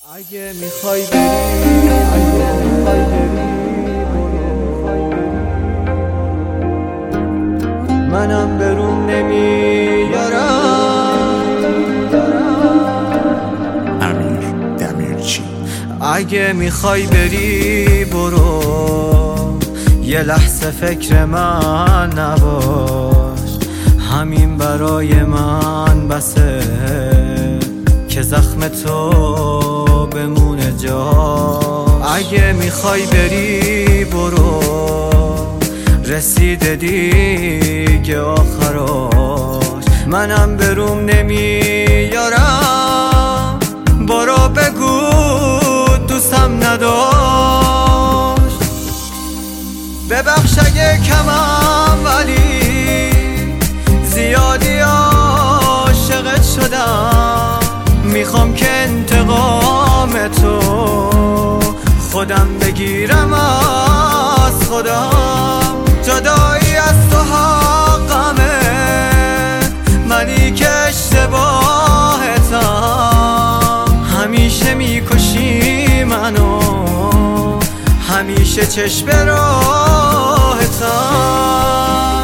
اگه میخوای بری منم بروم نمیارم. امیر دمیرچی. اگه میخوای بری برو، یه لحظه فکر من نباش، همین برای من بسه که زخم تو بمونه جا. اگه میخوای بری برو، رسیده دیگه آخراش، منم بروم نمیارم. برو بگو دوستم نداشت، ببخش اگه کمم ولی زیادی عاشقت شدم. میخوام که انتقام تو خودم بگیرم از خودم. جدایی از تو حقمه، منی که اشتباهتم. همیشه میکشی منو، همیشه چشم راهتم.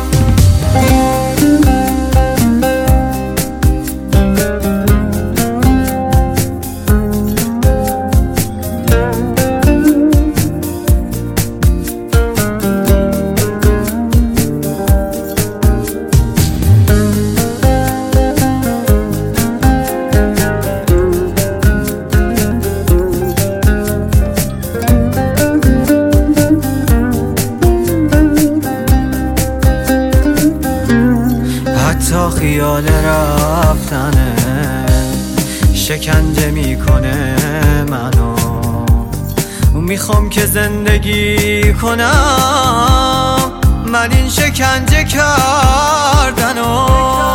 تا خیال رفتنه شکنجه میکنه منو. میخوام که زندگی کنم من این شکنجه کردنو.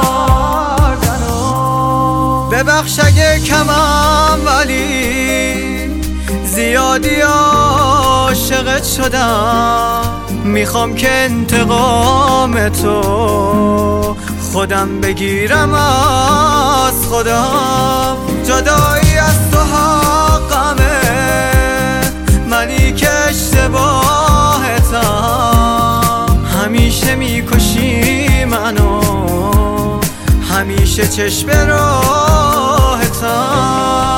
ببخش اگه کمم ولی زیادی عاشقت شدم. میخوام که انتقام تو خودم بگیرم از خودم. جدایی از تو حقمه، منی که اشتباهتم. همیشه میکشی منو، همیشه چشم راهتم.